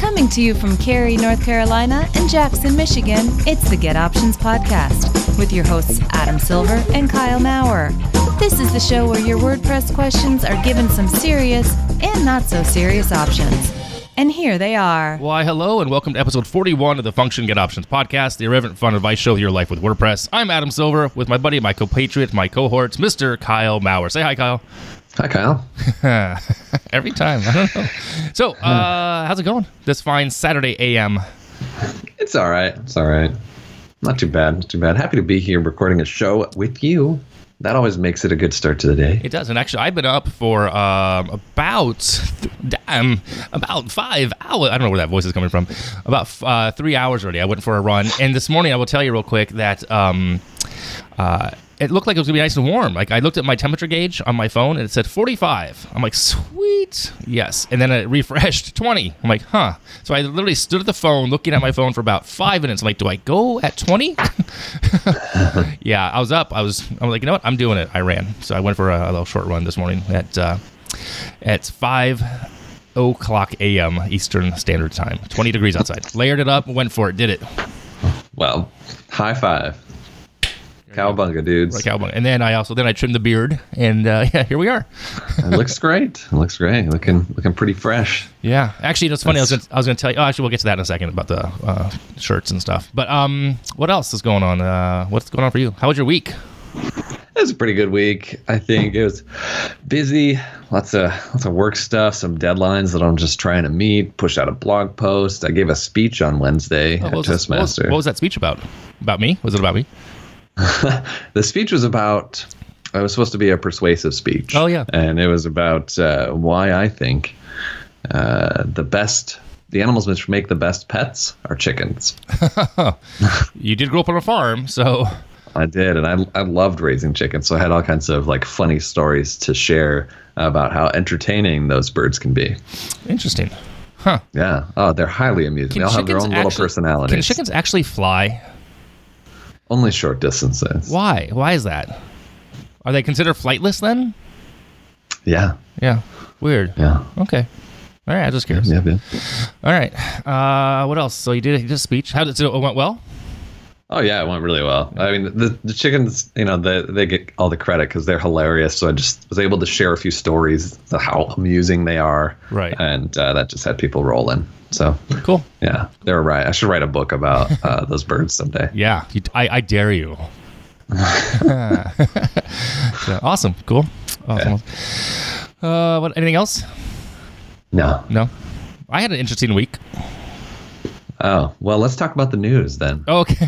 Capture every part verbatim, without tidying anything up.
Coming to you from Cary, North Carolina and Jackson, Michigan, it's the Get Options Podcast with your hosts Adam Silver and Kyle Maurer. This is the show where your WordPress questions are given some serious and not so serious options. And here they are. Why, hello, and welcome to episode forty-one of the Function Get Options Podcast, the irreverent fun advice show of your life with WordPress. I'm Adam Silver with my buddy, my compatriot, my cohort, Mister Kyle Maurer. Say hi, Kyle. Hi, Kyle. Every time. I don't know. So, uh, how's it going this fine Saturday A M? It's all right. It's all right. Not too bad. Not too bad. Happy to be here recording a show with you. That always makes it a good start to the day. It does. And actually, I've been up for um, about damn, about five hours. I don't know where that voice is coming from. About uh, three hours already. I went for a run. And this morning, I will tell you real quick that um, uh, it looked like it was going to be nice and warm. Like, I looked at my temperature gauge on my phone, and it said forty-five. I'm like, sweet. Yes. And then it refreshed twenty. I'm like, huh. So I literally stood at the phone looking at my phone for about five minutes. I'm like, do I go at twenty? Yeah, I was up. I was I was like, you know what? I'm doing it. I ran. So I went for a, a little short run this morning at uh, at five o'clock a m Eastern Standard Time. twenty degrees outside. Layered it up, went for it, did it. Well, high five. Cowabunga, dudes. Right, cowabunga. And then I also then I trimmed the beard, and uh, yeah, here we are. It looks great. It looks great. Looking looking pretty fresh. Yeah, actually, it's funny. That's... I was gonna, I was going to tell you. Oh, actually, we'll get to that in a second about the uh, shirts and stuff. But um, what else is going on? Uh, what's going on for you? How was your week? It was a pretty good week. I think it was busy. Lots of lots of work stuff. Some deadlines that I'm just trying to meet. Pushed out a blog post. I gave a speech on Wednesday oh, at what Toastmaster. What was, what was that speech about? About me? Was it about me? The speech was about, it was supposed to be a persuasive speech. Oh, yeah. And it was about uh, why I think uh, the best, the animals which make the best pets are chickens. You did grow up on a farm, so. I did, and I, I loved raising chickens, so I had all kinds of like funny stories to share about how entertaining those birds can be. Interesting. Huh. Yeah. Oh, they're highly amusing. Can they all have their own actually, little personalities. Can chickens actually fly? Only short distances. Why? Why is that? Are they considered flightless then? Yeah. Yeah. Weird. Yeah. Okay. All right. I was just curious. Yeah, yeah. All right. Uh, what else? So you did, you did a speech. How did it, it went well? Oh yeah, it went really well. I mean, the the chickens, you know, they they get all the credit because they're hilarious. So I just was able to share a few stories of how amusing they are. Right. And uh, that just had people rolling. So cool. Yeah, they were right. I should write a book about uh, those birds someday. Yeah, you, I, I dare you. So, awesome. Cool. Awesome. Yeah. Uh, what? Anything else? No. No. I had an interesting week. Oh, well, let's talk about the news then. Okay.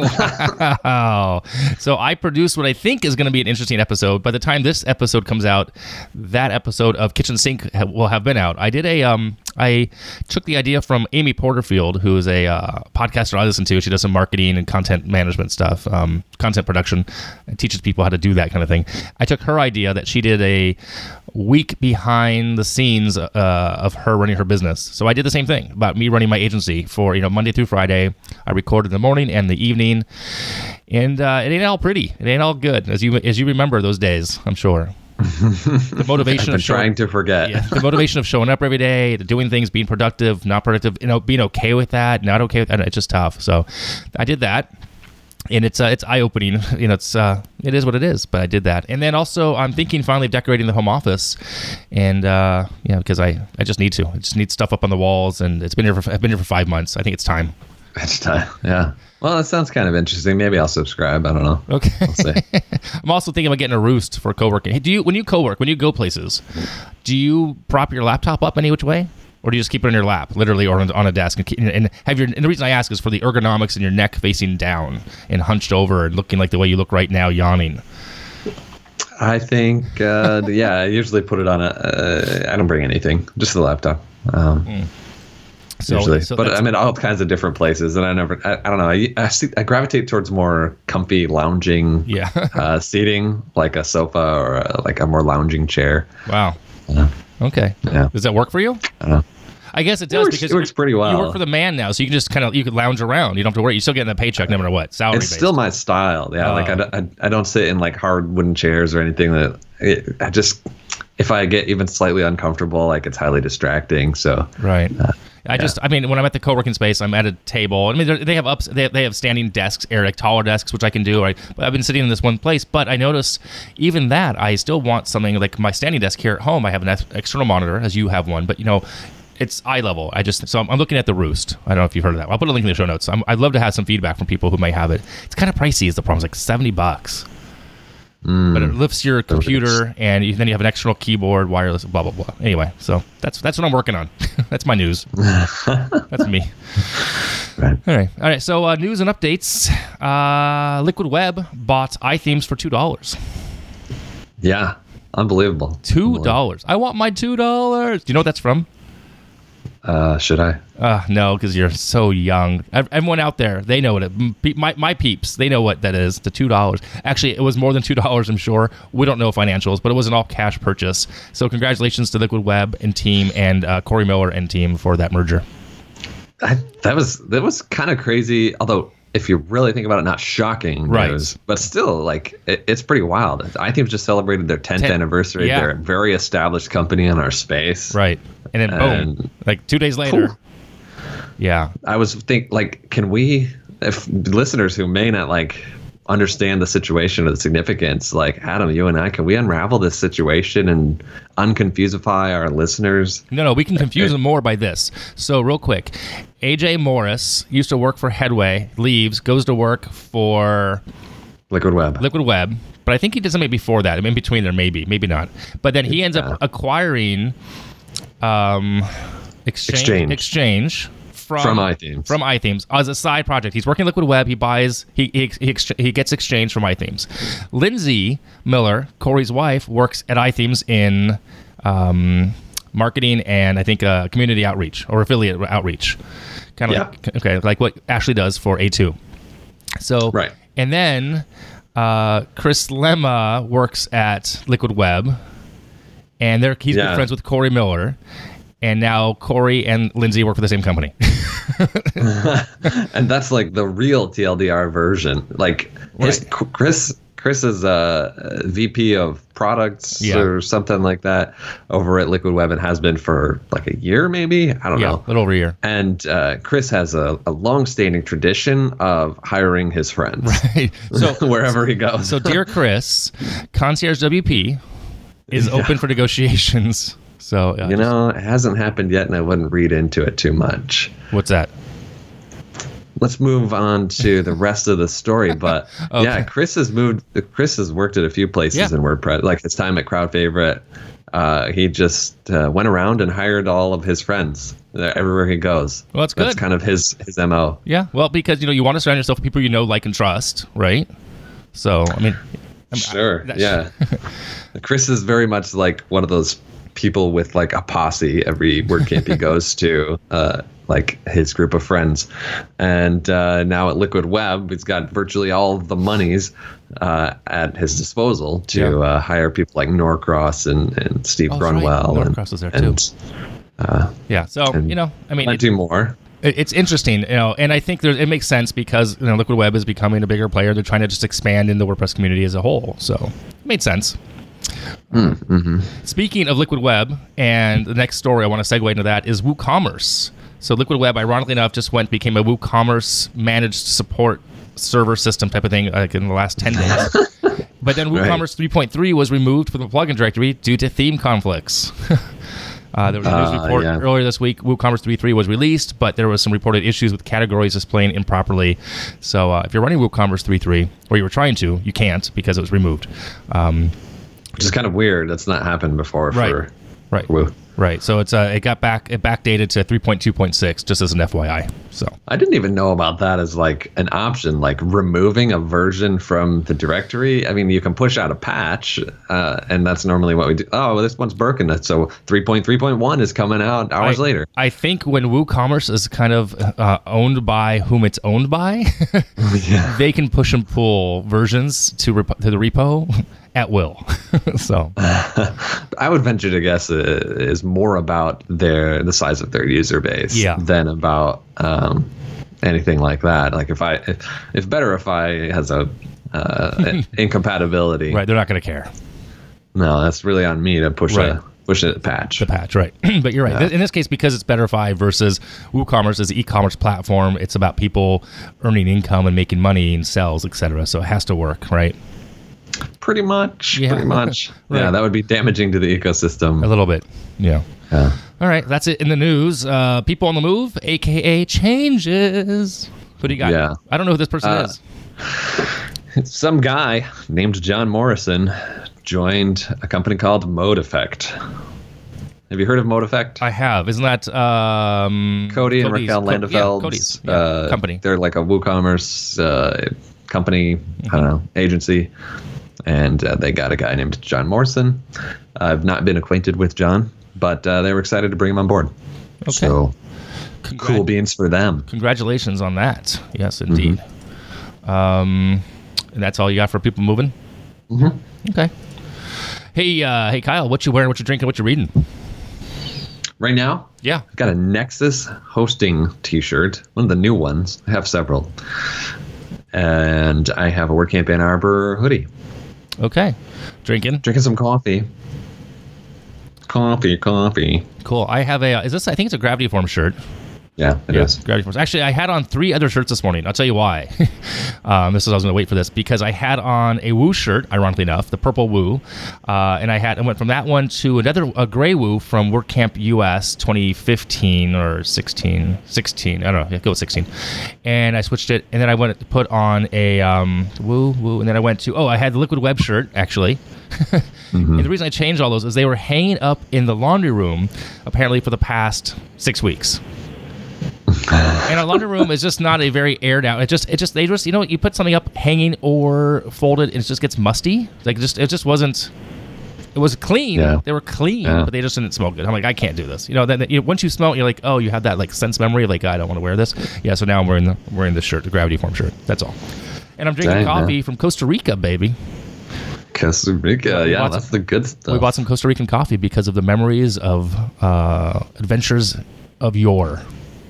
Wow. So I produced what I think is going to be an interesting episode. By the time this episode comes out, that episode of Kitchen Sink will have been out. I did a, um, I took the idea from Amy Porterfield, who is a uh, podcaster I listen to. She does some marketing and content management stuff, um, content production, and teaches people how to do that kind of thing. I took her idea that she did a week behind the scenes uh, of her running her business. So I did the same thing about me running my agency for, you know, Monday through Friday. I recorded in the morning and the evening, and uh, it ain't all pretty. It ain't all good, as you as you remember those days, I'm sure. The motivation I've been of showing, trying to forget. Yeah, the motivation of showing up every day, doing things, being productive, not productive, you know, being okay with that, not okay with that. It's just tough. So I did that. And it's uh, it's eye-opening. You know, it's uh, it is what it is. But I did that, and then also I'm thinking finally of decorating the home office, and uh, yeah, because I, I just need to. I just need stuff up on the walls, and it's been here for I've been here for five months. I think it's time. It's time. Yeah. Well, that sounds kind of interesting. Maybe I'll subscribe. I don't know. Okay. We'll see. I'm also thinking about getting a Roost for co-working. Hey, do you when you co-work, when you go places, do you prop your laptop up any which way? Or do you just keep it on your lap, literally, or on, on a desk? And, keep, and have your. And the reason I ask is for the ergonomics and your neck facing down and hunched over and looking like the way you look right now, yawning. I think, uh, yeah, I usually put it on a. Uh, I don't bring anything, just the laptop. Um, mm. So, usually, so but I'm in all kinds of different places, and I never. I, I don't know. I I, see, I gravitate towards more comfy lounging, yeah, uh, seating, like a sofa or a, like a more lounging chair. Wow. Uh, Okay. Yeah. Does that work for you? I don't know. I guess it does it works, because it works pretty well. You work for the man now, so you can just kind of you can lounge around. You don't have to worry. You're still getting a paycheck no matter what. Salary. It's based. still my style. Yeah, uh, like I, I, I don't sit in like hard wooden chairs or anything. That it, I just if I get even slightly uncomfortable, like it's highly distracting. So right. Uh, I yeah. just, I mean, when I'm at the co-working space, I'm at a table. I mean, they have ups, they have, they have standing desks, or like taller desks, which I can do. Right, but I've been sitting in this one place. But I notice even that I still want something like my standing desk here at home. I have an ex- external monitor, as you have one, but you know, it's eye level. I just so I'm, I'm looking at the Roost. I don't know if you've heard of that. I'll put a link in the show notes. I'm, I'd love to have some feedback from people who may have it. It's kind of pricey. Is the problem? It's like seventy bucks. Mm. But it lifts your computer, and you, then you have an external keyboard, wireless, blah blah blah. Anyway, so that's that's what I'm working on. That's my news. That's me. Right. All right, all right. So uh, news and updates. Uh, Liquid Web bought iThemes for two dollars. Yeah, unbelievable. Two dollars. I want my two dollars. Do you know what that's from? Uh, should I? Uh, no, because you're so young. Everyone out there, they know what it. My my peeps, they know what that is. The two dollars. Actually, it was more than two dollars. I'm sure. We don't know financials, but it was an all cash purchase. So congratulations to Liquid Web and team, and uh, Corey Miller and team for that merger. I, that was that was kind of crazy. Although, if you really think about it, not shocking right. news, but still, like it, it's pretty wild. iThemes just celebrated their tenth Ten, anniversary. Yeah. They're a very established company in our space. Right. And then boom, and, like two days later. Cool. Yeah. I was think like, can we, if listeners who may not like understand the situation or the significance, like Adam, you and I, can we unravel this situation and unconfusify our listeners? No, no, we can confuse them more by this. So real quick, A J Morris used to work for Headway, leaves, goes to work for Liquid Web. Liquid Web. But I think he did something before that. I mean, in between there, maybe, maybe not. But then he ends yeah. up acquiring um, exchange, exchange. exchange from, from iThemes. From iThemes as a side project. He's working Liquid Web. He buys, he he he, ex- he gets exchange from iThemes. Lindsay Miller, Corey's wife, works at iThemes in um, marketing and I think uh, community outreach or affiliate outreach. Kind of yeah. like, okay, like what Ashley does for A two. So, right. And then uh, Chris Lemma works at Liquid Web. And they're, he's yeah. good friends with Corey Miller. And now Corey and Lindsay work for the same company. And that's like the real T L D R version. Like right. his, Chris Chris is a V P of products yeah. or something like that over at Liquid Web and has been for like a year maybe. I don't yeah, know. A little over a year. And uh, Chris has a, a long-standing tradition of hiring his friends right. so, wherever he goes. So dear Chris, Concierge W P is yeah. open for negotiations. So uh, you know, it hasn't happened yet, and I wouldn't read into it too much. What's that? Let's move on to the rest of the story. But okay. yeah, Chris has moved. Chris has worked at a few places yeah. in WordPress. Like his time at Crowd Favorite, uh, he just uh, went around and hired all of his friends everywhere he goes. Well, that's good. That's kind of his his M O. Yeah, well, because you know you want to surround yourself with people you know, like, and trust, right? So I mean, sure, I, yeah. Chris is very much like one of those people with like a posse every WordCamp he goes to, uh, like his group of friends. And uh, now at Liquid Web, he's got virtually all of the monies uh, at his disposal to yeah. uh, hire people like Norcross and, and Steve oh, Grunwell. Right. Norcross was there too. And, uh, yeah, so, you know, I mean. I do more. It's interesting, you know, and I think there, it makes sense because, you know, Liquid Web is becoming a bigger player. They're trying to just expand in the WordPress community as a whole. So it made sense. Mm-hmm. Speaking of Liquid Web, and the next story I want to segue into that is WooCommerce. So Liquid Web, ironically enough, just went became a WooCommerce managed support server system type of thing like in the last ten days. But then WooCommerce right. three point three was removed from the plugin directory due to theme conflicts. uh, there was a news uh, report yeah. earlier this week. WooCommerce three point three was released, but there was some reported issues with categories displaying improperly. So uh, if you're running WooCommerce three point three, or you were trying to, you can't because it was removed. Um, Which is kind of weird. That's not happened before right. for right. Woo. Right. So it's uh, it got back it backdated to three point two point six just as an F Y I. So I didn't even know about that as like an option, like removing a version from the directory. I mean, you can push out a patch, uh, and that's normally what we do. Oh, well, this one's broken. So three point three point one is coming out hours I, later. I think when WooCommerce is kind of uh, owned by whom it's owned by, yeah. they can push and pull versions to rep- to the repo at will. So I would venture to guess it is more about their the size of their user base yeah. than about um, anything like that. Like if I if, if Betterify has a uh, an incompatibility, right? They're not going to care. No, that's really on me to push right. a push it patch. The patch, right. But you're right. Yeah. In this case, because it's Betterfy versus WooCommerce is an e-commerce platform, it's about people earning income and making money and sales, et cetera. So it has to work, right? Pretty much. Yeah. Pretty much. Right. Yeah, that would be damaging to the ecosystem. A little bit. Yeah. Yeah. All right. That's it in the news. Uh, people on the move, a k a changes. Who do you got? Yeah. I don't know who this person uh, is. Some guy named John Morrison joined a company called Mode Effect. Have you heard of Mode Effect? I have. Isn't that um, Cody and Raquel Landefeld's yeah, Cody's yeah, uh, company? They're like a WooCommerce uh, company, mm-hmm. I don't know, agency. And uh, they got a guy named John Morrison. I've not been acquainted with John, but uh, they were excited to bring him on board. Okay. So Congrat- cool beans for them. Congratulations on that. Yes, indeed. Mm-hmm. Um, and that's all you got for people moving? Mm-hmm. Okay. Hey, uh, hey, Kyle, what you wearing, what you drinking, what you reading? Right now? Yeah. I've got a Nexus hosting t-shirt, one of the new ones. I have several. And I have a WordCamp Ann Arbor hoodie. Okay. Drinking? Drinking some coffee. Coffee, coffee. Cool. I have a, is this, I think it's a Gravity Form shirt. Yeah, it yeah, is. Gravity Force. Actually, I had on three other shirts this morning. I'll tell you why. um, this is I was going to wait for this because I had on a Woo shirt, ironically enough, the purple Woo, uh, and I had I went from that one to another a gray Woo from WordCamp U S twenty fifteen or sixteen, sixteen. I don't know. Yeah, go with sixteen. And I switched it, and then I went to put on a um, Woo Woo, and then I went to oh, I had the Liquid Web shirt actually. mm-hmm. And the reason I changed all those is they were hanging up in the laundry room apparently for the past six weeks. And our laundry room is just not a very aired out. It just, it just, they just, you know, you put something up hanging or folded, and it just gets musty. Like, it just, it just wasn't. It was clean. Yeah. They were clean, yeah. but they just didn't smell good. I'm like, I can't do this. You know, then you know, once you smell it, you're like, oh, you have that like sense memory. Like, I don't want to wear this. Yeah. So now I'm wearing the wearing this shirt, the Gravity Form shirt. That's all. And I'm drinking Dang, coffee man. from Costa Rica, baby. Costa Rica, yeah, that's some, the good stuff. We bought some Costa Rican coffee because of the memories of uh, adventures of yore.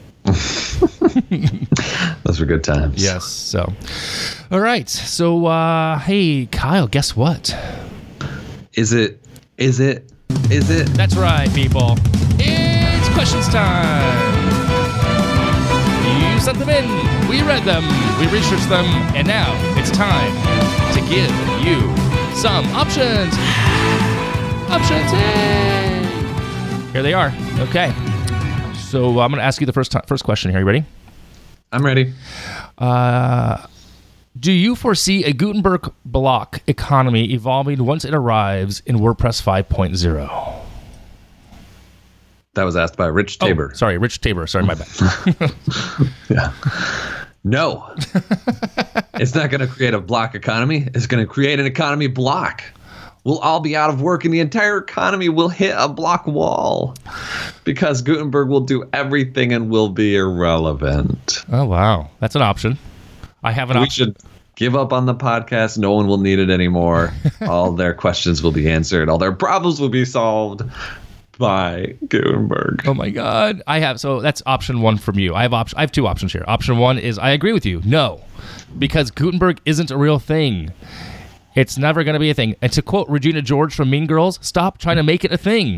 Those were good times. Yes. So, all right. So, uh, hey, Kyle, guess what? Is it? Is it? Is it? That's right, people. It's questions time. You sent them in. We read them. We researched them. And now it's time to give you some options. Options. Yay. Here they are. Okay. So uh, I'm going to ask you the first t- first question here. You ready? I'm ready. Uh, do you foresee a Gutenberg block economy evolving once it arrives in WordPress five point oh? That was asked by Rich Tabor. Oh, sorry, Rich Tabor. Sorry, my bad. Yeah. No. It's not going to create a block economy. It's going to create an economy block. We'll all be out of work and the entire economy will hit a block wall because Gutenberg will do everything and will be irrelevant. Oh, wow. That's an option. I have an we option. We should give up on the podcast. No one will need it anymore. All their questions will be answered. All their problems will be solved by Gutenberg. Oh, my God. I have. So that's option one from you. I have option. I have two options here. Option one is I agree with you. No, because Gutenberg isn't a real thing. It's never going to be a thing. And to quote Regina George from Mean Girls, stop trying to make it a thing.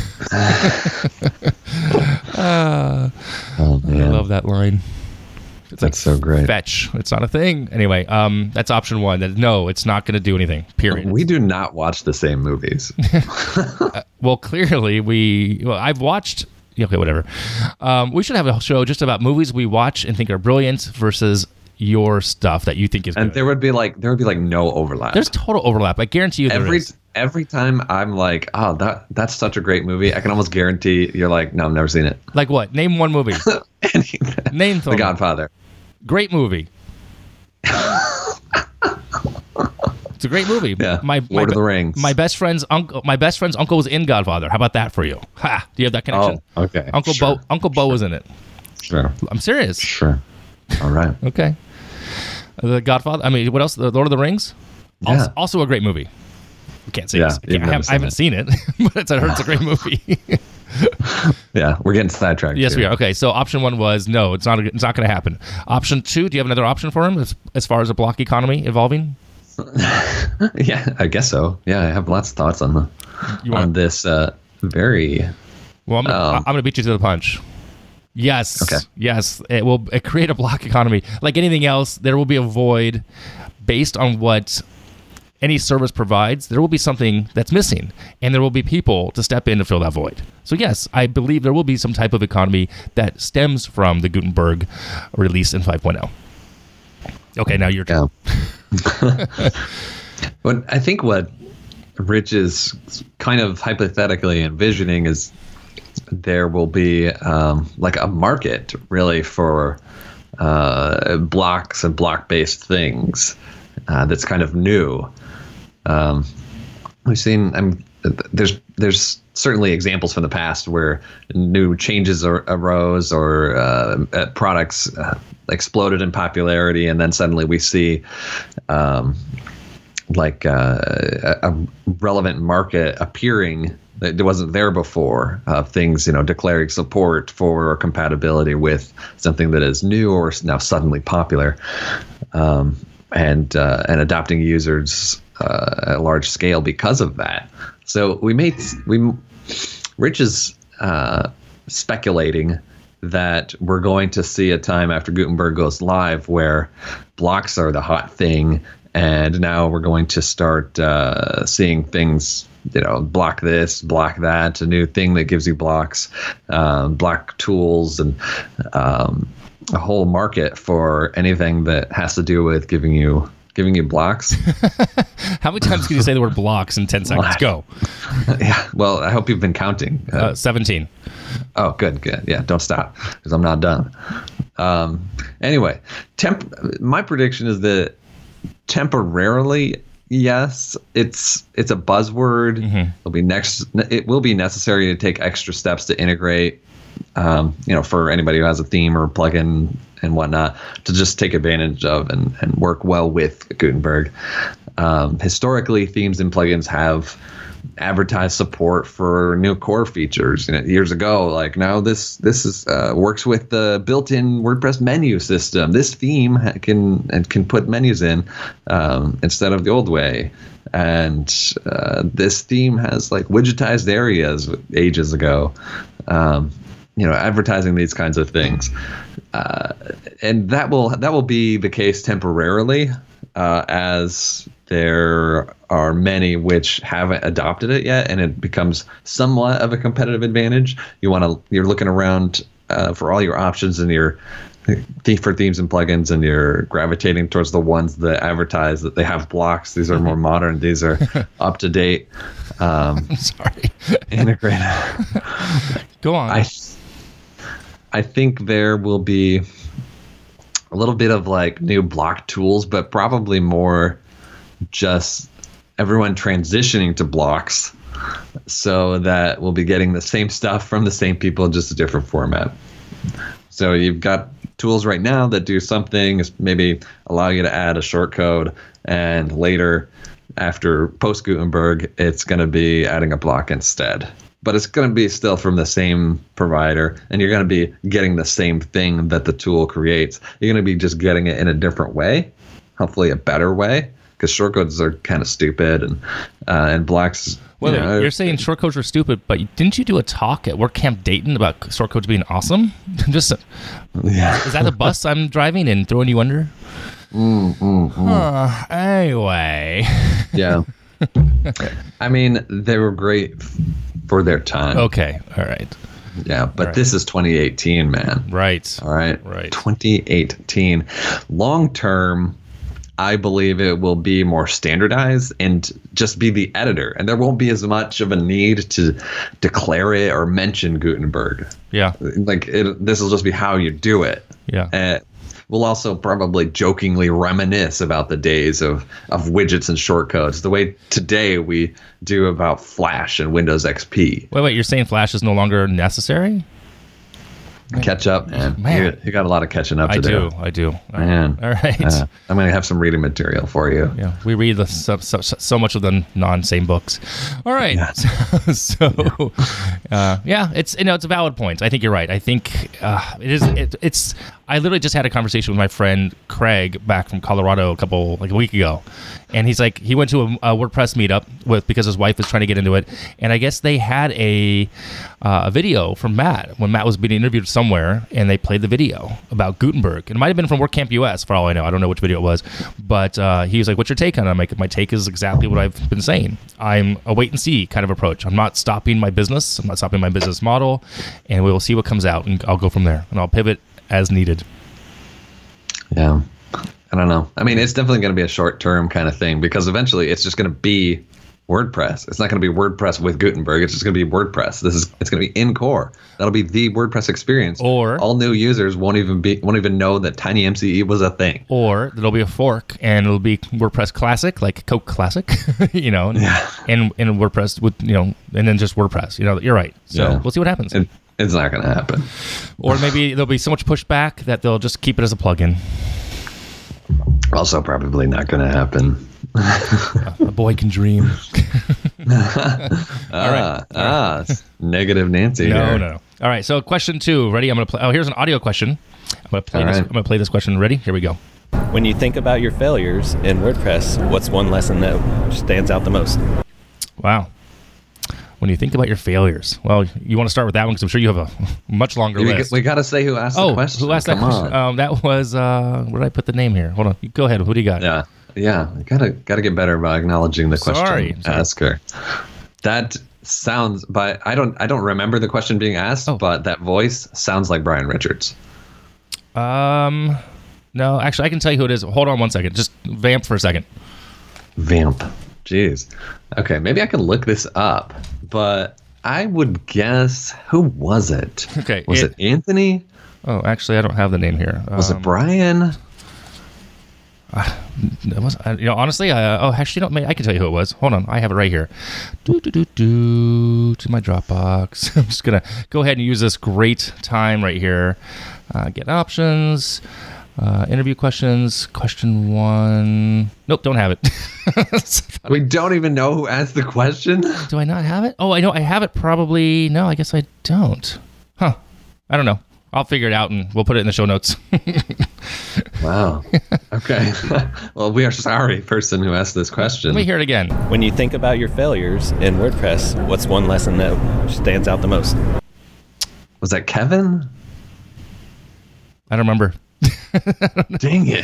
uh, oh, man. I love that line. It's that's like, so great. Fetch. It's not a thing. Anyway, um, that's option one. That no, it's not going to do anything, period. We do not watch the same movies. uh, well, clearly we... Well, I've watched... Okay, whatever. Um, we should have a show just about movies we watch and think are brilliant versus... your stuff that you think is and good. there would be like there would be like no overlap. There's total overlap. I guarantee you there every is. every time I'm like, oh, that that's such a great movie. I can almost guarantee you're like, no, I've never seen it. Like what? Name one movie. Name The Godfather. Great movie. It's a great movie. Yeah. My, Lord my, of the Rings. My best friend's uncle. My best friend's uncle was in Godfather. How about that for you? Ha! Do you have that connection? Oh, okay. Uncle sure. Bo. Uncle Bo was in it. Sure. I'm serious. Sure. All right. Okay. The Godfather. I mean, what else? The Lord of the Rings. Yeah. Also, also a great movie. You can't say yeah, this. I, can't, I, have, I haven't it. seen it, but it's, I heard it's a great movie. Yeah, we're getting sidetracked. Yes, here. we are. Okay, so option one was no, it's not. It's not going to happen. Option two. Do you have another option for him as, as far as a block economy evolving? Yeah, I guess so. Yeah, I have lots of thoughts on the you on want, this. Uh, very. Well, I'm gonna, um, I'm gonna beat you to the punch. Yes. Okay. Yes. It will it create a block economy. Like anything else, there will be a void based on what any service provides. There will be something that's missing, and there will be people to step in to fill that void. So yes, I believe there will be some type of economy that stems from the Gutenberg release in five point oh. Okay, now your turn. Yeah. But I think what Rich is kind of hypothetically envisioning is there will be um, like a market really for uh, blocks and block-based things uh, that's kind of new. Um, we've seen I'm, there's there's certainly examples from the past where new changes ar- arose or uh, uh, products uh, exploded in popularity, and then suddenly we see um, like uh, a, a relevant market appearing that wasn't there before, of uh, things, you know, declaring support for or compatibility with something that is new or now suddenly popular, um, and uh, and adopting users uh, at a large scale because of that. So we made we Rich is uh, speculating that we're going to see a time after Gutenberg goes live where blocks are the hot thing, and now we're going to start uh, seeing things. You know, block this, block that, a new thing that gives you blocks, um, block tools, and um, a whole market for anything that has to do with giving you giving you blocks. How many times can you say the word blocks in ten seconds? Go. Yeah. Well, I hope you've been counting. Uh, uh, seventeen. Oh, good, good. Yeah, don't stop because I'm not done. Um, anyway, temp. My prediction is that temporarily. Yes, it's it's a buzzword. Mm-hmm. It'll be next. It will be necessary to take extra steps to integrate. Um, you know, for anybody who has a theme or plugin and whatnot, to just take advantage of and, and work well with Gutenberg. Um, historically, themes and plugins have advertised support for new core features. You know, years ago, like now this this is uh, works with the built-in WordPress menu system. This theme can and can put menus in um, instead of the old way. And uh, this theme has like widgetized areas ages ago. Um, you know, advertising these kinds of things, uh, and that will that will be the case temporarily, uh, as there are many which haven't adopted it yet, and it becomes somewhat of a competitive advantage. You want to, you're looking around uh, for all your options and your for themes and plugins, and you're gravitating towards the ones that advertise that they have blocks. These are more modern. These are up to date. Um, I'm sorry. Integrated. Go on. I, I think there will be a little bit of like new block tools, but probably more just everyone transitioning to blocks, so that we'll be getting the same stuff from the same people, just a different format. So you've got tools right now that do something, maybe allow you to add a shortcode, and later after post Gutenberg, it's going to be adding a block instead. But it's going to be still from the same provider, and you're going to be getting the same thing that the tool creates. You're going to be just getting it in a different way, hopefully a better way, because shortcodes are kind of stupid, and uh, and blocks. Well, you know, you're saying shortcodes are stupid, but didn't you do a talk at WordCamp Dayton about shortcodes being awesome? Just yeah. Is that the bus I'm driving and throwing you under? Mm, mm, mm. Uh, anyway. Yeah. I mean, they were great for their time. Okay. All right. Yeah, but right. This is twenty eighteen, man. Right. All right. Right. twenty eighteen. Long term, I believe it will be more standardized and just be the editor, and there won't be as much of a need to declare it or mention Gutenberg. Yeah. Like it, this will just be how you do it. Yeah. Uh, we'll also probably jokingly reminisce about the days of, of widgets and shortcodes, the way today we do about Flash and Windows X P. Wait, wait, you're saying Flash is no longer necessary? Catch up, man. man. You, you got a lot of catching up to I do. do. I do. Man. All right. Uh, I'm going to have some reading material for you. Yeah. We read the, so, so, so much of the non-same books. All right. Yeah. So, so uh, yeah, it's, you know, it's a valid point. I think you're right. I think uh, it is, it, it's, I literally just had a conversation with my friend Craig back from Colorado a couple, like a week ago. And he's like, he went to a, a WordPress meetup with, because his wife was trying to get into it. And I guess they had a, uh, a video from Matt when Matt was being interviewed somewhere, and they played the video about Gutenberg. And it might have been from WordCamp U S for all I know. I don't know which video it was, but uh, he was like, what's your take on it? I'm like, my take is exactly what I've been saying. I'm a wait and see kind of approach. I'm not stopping my business. I'm not stopping my business model, and we will see what comes out, and I'll go from there, and I'll pivot as needed. Yeah. I don't know. I mean, it's definitely going to be a short-term kind of thing, because eventually it's just going to be WordPress. It's not going to be WordPress with Gutenberg. It's just going to be WordPress. This is it's going to be in core. That'll be the WordPress experience. Or all new users won't even be won't even know that TinyMCE was a thing. Or there'll be a fork, and it'll be WordPress Classic, like Coke Classic, you know, and, yeah. and and WordPress with, you know, and then just WordPress. You know, you're right. So yeah. We'll see what happens. It, it's not going to happen. Or maybe there'll be so much pushback that they'll just keep it as a plugin. Also, probably not going to happen. A boy can dream. ah, All right. ah, negative Nancy. No, here. no, no. All right. So, question two. Ready? I'm gonna play. Oh, here's an audio question. I'm gonna play All this. right. I'm gonna play this question. Ready? Here we go. When you think about your failures in WordPress, what's one lesson that stands out the most? Wow. When you think about your failures, well, you want to start with that one because I'm sure you have a much longer we, list. We got to say who asked oh, the question. who asked Come that question? on. Um, that was, uh, where did I put the name here? Hold on. You go ahead. Who do you got? Yeah, yeah. Gotta gotta get better about acknowledging the question. Sorry. Asker. That sounds. But I don't. I don't remember the question being asked. Oh. But that voice sounds like Brian Richards. Um, no, actually, I can tell you who it is. Hold on one second. Just vamp for a second. Vamp. Jeez. Okay, maybe I can look this up. But I would guess, who was it? Okay. Was it, it Anthony? Oh, actually, I don't have the name here. Was um, it Brian? Uh, it was, you know, honestly, I, oh, actually, no, I can tell you who it was. Hold on, I have it right here. Do do do do to my Dropbox. I'm just gonna go ahead and use this great time right here. Uh, get options, uh, interview questions. Question one. Nope, don't have it. We don't even know who asked the question. Do I not have it? Oh, I know I have it. Probably no. I guess I don't. Huh? I don't know. I'll figure it out, and we'll put it in the show notes. Wow. Okay. Well, we are sorry, person who asked this question. Let me hear it again. When you think about your failures in WordPress, what's one lesson that stands out the most? Was that Kevin? I don't remember. Dang it.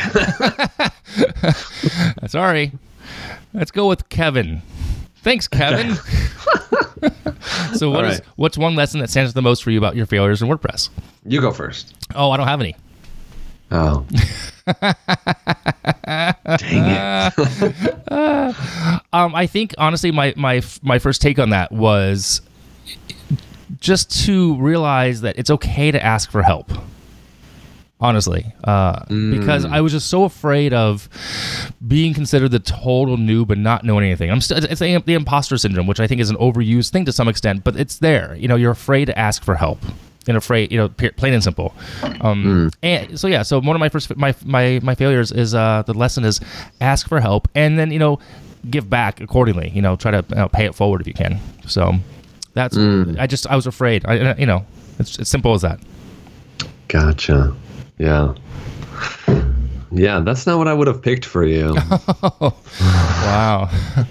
Sorry. Let's go with Kevin. Thanks, Kevin. So what is, right. what's one lesson that stands out the most for you about your failures in WordPress? You go first. Oh, I don't have any. Oh. Dang it. uh, um, I think, honestly, my, my, my first take on that was just to realize that it's okay to ask for help. Honestly, uh, mm. because I was just so afraid of being considered the total noob and not knowing anything. I'm still, it's the, the imposter syndrome, which I think is an overused thing to some extent, but it's there. You know, you're afraid to ask for help, and afraid, you know, plain and simple. Um, mm. And so, yeah. So one of my first my my my failures is uh, the lesson is ask for help, and then, you know, give back accordingly. You know, try to you know, pay it forward if you can. So that's mm. I just I was afraid. I you know, it's as simple as that. Gotcha. Yeah. Yeah, that's not what I would have picked for you. Oh, wow.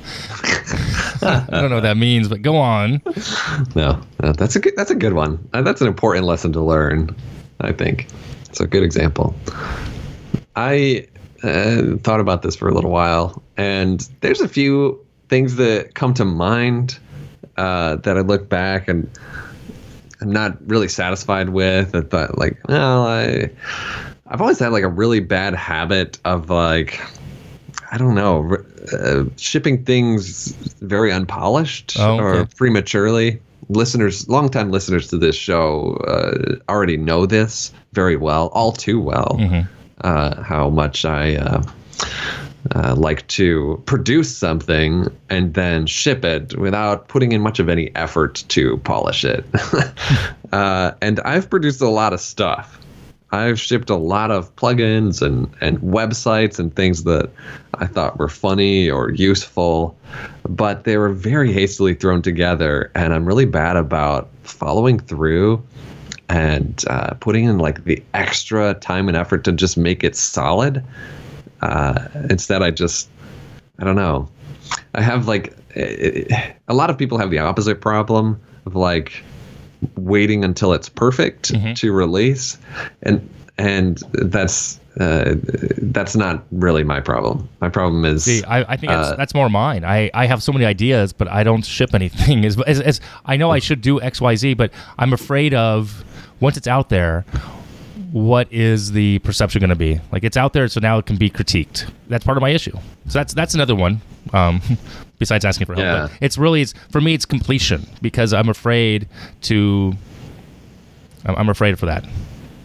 I don't know what that means, but go on. No, no, that's a good, that's a good one. Uh, that's an important lesson to learn, I think. It's a good example. I uh, thought about this for a little while, and there's a few things that come to mind uh, that I look back and I'm not really satisfied with. I thought, like, well, I, I've always had like a really bad habit of like, I don't know, uh, shipping things very unpolished oh, okay. or prematurely. Listeners, longtime listeners to this show uh, already know this very well, all too well, mm-hmm. uh, how much I uh, uh, like to produce something and then ship it without putting in much of any effort to polish it. uh, and I've produced a lot of stuff. I've shipped a lot of plugins and, and websites and things that I thought were funny or useful, but they were very hastily thrown together, and I'm really bad about following through and uh, putting in like the extra time and effort to just make it solid. Uh, instead, I just, I don't know. I have like, it, a lot of people have the opposite problem of like, waiting until it's perfect mm-hmm. to release, and and that's uh, that's not really my problem. My problem is see, I, I think uh, that's, that's more mine. I, I have so many ideas, but I don't ship anything. As, as, as I know I should do X, Y, Z, but I'm afraid of once it's out there, what is the perception going to be? Like it's out there, so now it can be critiqued. That's part of my issue. So that's that's another one. Um, besides asking for help, yeah. But it's really it's for me. It's completion because I'm afraid to. I'm afraid for that.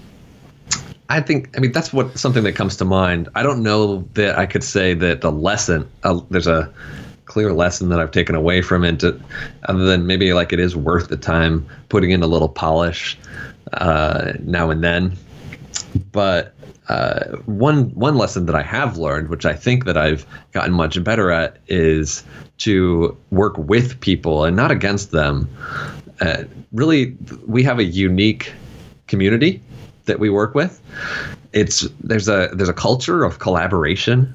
I think. I mean, that's what something that comes to mind. I don't know that I could say that the lesson. Uh, there's a clear lesson that I've taken away from it, to, other than maybe like it is worth the time putting in a little polish uh, now and then. But uh, one one lesson that I have learned, which I think that I've gotten much better at, is to work with people and not against them. Uh, really, we have a unique community that we work with. It's there's a there's a culture of collaboration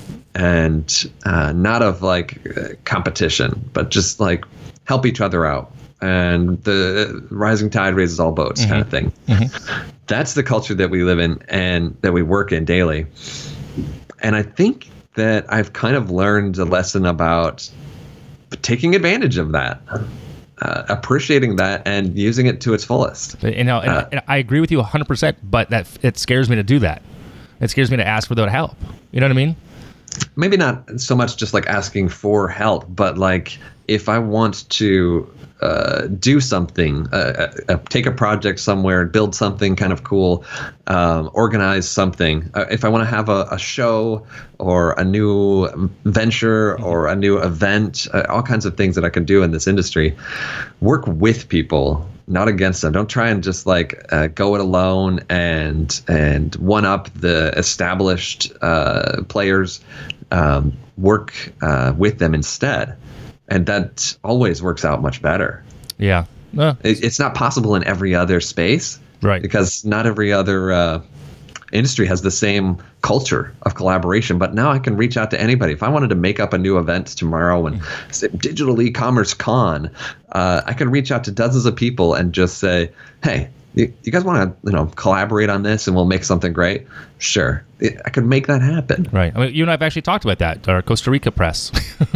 and uh, not of like uh, competition, but just like help each other out. And the rising tide raises all boats mm-hmm. kind of thing. Mm-hmm. That's the culture that we live in and that we work in daily. And I think that I've kind of learned a lesson about taking advantage of that, uh, appreciating that and using it to its fullest. You know, and, uh, and I agree with you one hundred percent, but that it scares me to do that. It scares me to ask for that help. You know what I mean? Maybe not so much just like asking for help, but like if I want to uh, do something, uh, uh, take a project somewhere, build something kind of cool, um, organize something. Uh, if I want to have a, a show or a new venture or a new event, uh, all kinds of things that I can do in this industry, work with people, not against them. Don't try and just like uh, go it alone and and one up the established uh, players. Um, work uh, with them instead. And that always works out much better. Yeah. Uh, it, it's not possible in every other space. Right. Because not every other uh, industry has the same culture of collaboration. But now I can reach out to anybody. If I wanted to make up a new event tomorrow and say Digital E-commerce Con, uh, I can reach out to dozens of people and just say, hey, you, you guys want to, you know, collaborate on this and we'll make something great? Sure. I could make that happen. Right. I mean, you and I have actually talked about that, our Costa Rica press.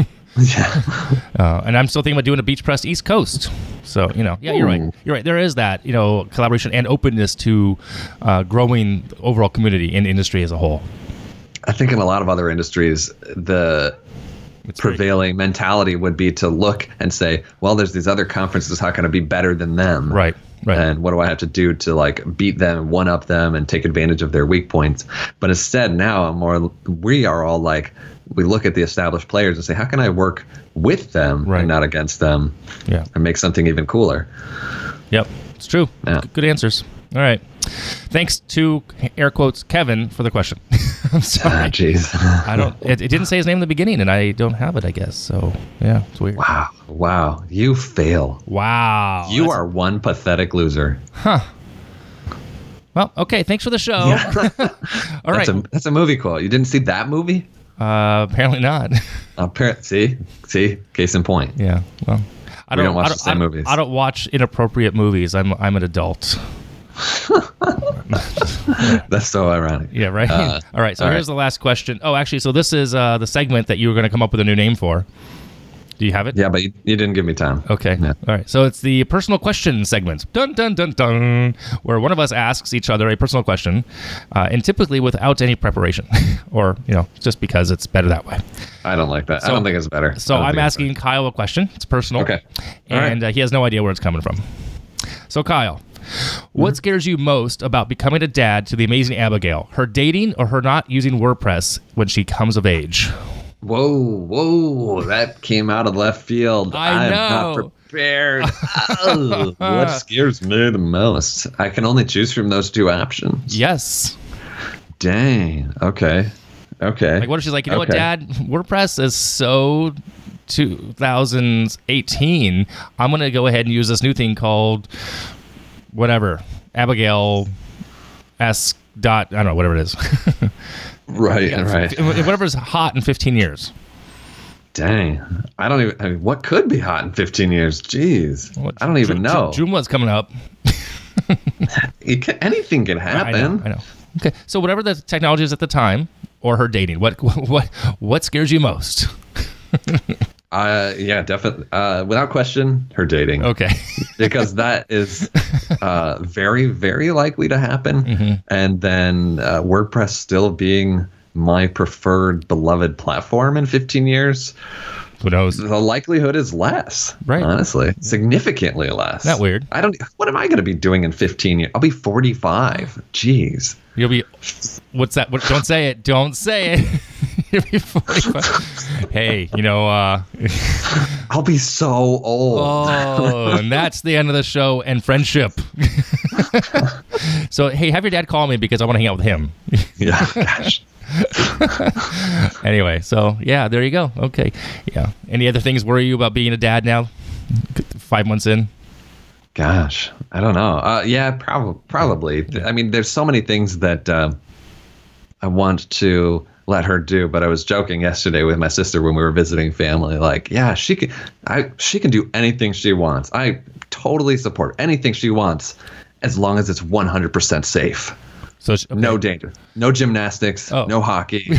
Yeah. uh, and I'm still thinking about doing a beach press East Coast. So, you know, yeah, you're right. You're right. There is that, you know, collaboration and openness to uh, growing the overall community in the industry as a whole. I think in a lot of other industries, the it's prevailing great. mentality would be to look and say, well, there's these other conferences. How can I be better than them? Right. Right. And what do I have to do to like beat them, one up them, and take advantage of their weak points? But instead, now I'm more. We are all like, we look at the established players and say, how can I work with them right. and not against them? Yeah. And make something even cooler. Yep, it's true. Yeah. Good answers. All right. Thanks to air quotes Kevin for the question. I'm sorry. Ah, jeez. I don't. It, it didn't say his name in the beginning, and I don't have it. I guess so. Yeah, it's weird. Wow. Wow. You fail. Wow. You That's... are one pathetic loser. Huh. Well, okay. Thanks for the show. Yeah. All right. That's a, that's a movie quote. You didn't see that movie? Uh, apparently not. Apparently, see, see, case in point. Yeah. Well, I don't, we don't watch I don't, the same I don't, movies. I don't watch inappropriate movies. I'm I'm an adult. That's so ironic. Yeah, right? Uh, all right, so all here's right. the last question. Oh, actually, so this is uh, the segment that you were going to come up with a new name for. Do you have it? Yeah, but you, you didn't give me time. Okay. Yeah. All right, so it's the personal question segment. Dun, dun, dun, dun. Where one of us asks each other a personal question, uh, and typically without any preparation, or, you know, just because it's better that way. I don't like that. So, I don't think it's better. So I'm asking Kyle a question. It's personal. Okay. All and right. uh, he has no idea where it's coming from. So, Kyle, What scares you most about becoming a dad to the amazing Abigail? Her dating or her not using WordPress when she comes of age? Whoa, whoa, that came out of left field. I I'm know. not prepared. Oh, what scares me the most? I can only choose from those two options. Yes. Dang. Okay. Okay. Like, what if she's like, you know okay. what, Dad? WordPress is so two thousand eighteen. I'm going to go ahead and use this new thing called whatever, Abigail S. Dot, I don't know, whatever it is. Right, yeah, right. Whatever's hot in fifteen years. Dang. I don't even, I mean, what could be hot in fifteen years? Jeez. Well, I don't even Ju- know. Ju- Joomla's coming up. It can, anything can happen. I know, I know. Okay, so whatever the technology is at the time, or her dating, what what what scares you most? Uh, yeah, definitely. Uh, without question, her dating. Okay. Because that is uh, very, very likely to happen. Mm-hmm. And then uh, WordPress still being my preferred, beloved platform in fifteen years. Who knows? The likelihood is less, right? Honestly, significantly less. Not weird. I don't. What am I going to be doing in fifteen years? I'll be forty-five. Jeez. You'll be. What's that? What, don't say it. Don't say it. You'll be forty-five. Hey, you know. Uh, I'll be so old. Oh, and that's the end of the show and friendship. So, hey, have your dad call me because I want to hang out with him. Yeah. Gosh. Anyway, so yeah, there you go. Okay, yeah. Any other things worry you about being a dad now? Five months in. Gosh, I don't know. Uh, yeah, probably. Probably. Yeah. I mean, there's so many things that uh, I want to let her do. But I was joking yesterday with my sister when we were visiting family. Like, yeah, she can. I she can do anything she wants. I totally support anything she wants, as long as it's one hundred percent safe. So okay. No danger, no gymnastics, oh. no hockey,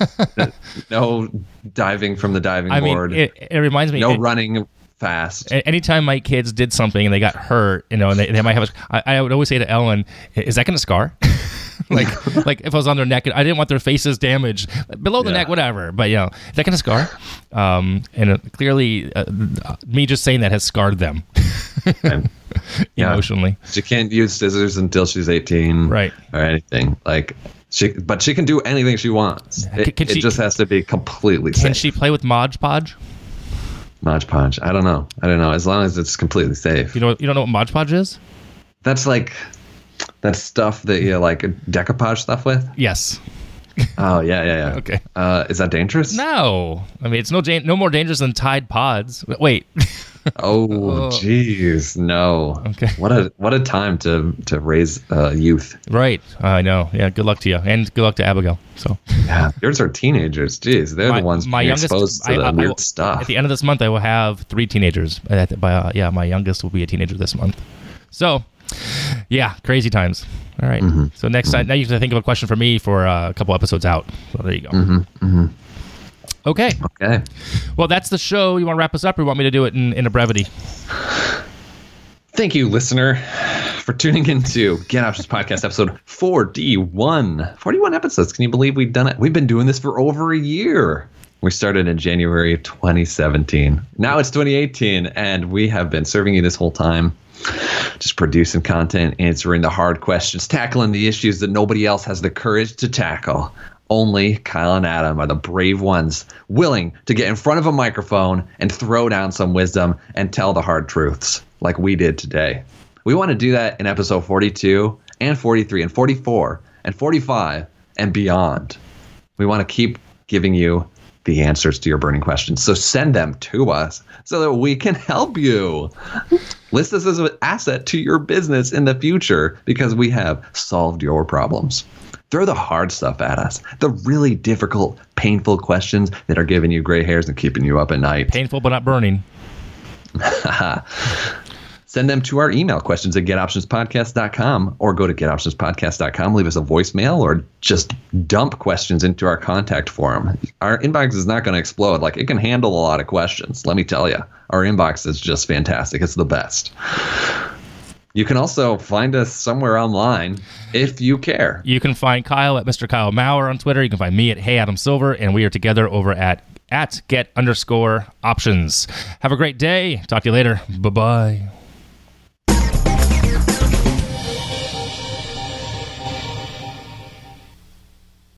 no diving from the diving I board. Mean, it, it reminds me. No it, running fast. Anytime my kids did something and they got hurt, you know, and they, they might have a, I, I would always say to Ellen, "Is that going to scar?" like, like if I was on their neck, I didn't want their faces damaged below the yeah. neck, whatever. But you know, is that going to scar? Um, and it, clearly, uh, me just saying that has scarred them. And, yeah. Emotionally. She can't use scissors until she's eighteen, right? Or anything like she, but she can do anything she wants. It, can she, it just has to be completely safe. Can she play with Mod Podge? Mod Podge. I don't know. I don't know. As long as it's completely safe. You know. You don't know what Mod Podge is? That's like that stuff that you like decoupage stuff with. Yes. Oh yeah, yeah, yeah. Okay. Uh, is that dangerous? No. I mean, it's no no more dangerous than Tide Pods. Wait. Oh, jeez, no. Okay. What a what a time to to raise uh, youth. Right. Uh, I know. Yeah. Good luck to you, and good luck to Abigail. So. Yeah, yours are teenagers. Jeez, they're my, the ones being youngest, exposed to I, the I, weird I, stuff. At the end of this month, I will have three teenagers. By uh, yeah, my youngest will be a teenager this month. So, yeah, crazy times. All right. Mm-hmm. So next mm-hmm. time, now you can think of a question for me for uh, a couple episodes out. So there you go. Mm-hmm. Mm-hmm. Okay. Okay. Well, that's the show. You want to wrap us up, or you want me to do it in, in a brevity? Thank you, listener, for tuning into Get Options Podcast episode forty-one. forty-one episodes. Can you believe we've done it? We've been doing this for over a year. We started in January of twenty seventeen. Now it's twenty eighteen, and we have been serving you this whole time. Just producing content, answering the hard questions, tackling the issues that nobody else has the courage to tackle. Only Kyle and Adam are the brave ones willing to get in front of a microphone and throw down some wisdom and tell the hard truths like we did today. We want to do that in episode forty-two and forty-three and forty-four and forty-five and beyond. We want to keep giving you the answers to your burning questions. So send them to us so that we can help you. List this as an asset to your business in the future because we have solved your problems. Throw the hard stuff at us. The really difficult, painful questions that are giving you gray hairs and keeping you up at night. Painful but not burning. Send them to our email, questions at get options podcast dot com, or go to get options podcast dot com, leave us a voicemail, or just dump questions into our contact forum. Our inbox is not going to explode. Like, it can handle a lot of questions, let me tell you. Our inbox is just fantastic. It's the best. You can also find us somewhere online if you care. You can find Kyle at Mister Kyle Maurer on Twitter. You can find me at Hey Adam Silver, and we are together over at at get underscore options. Have a great day. Talk to you later. Bye-bye.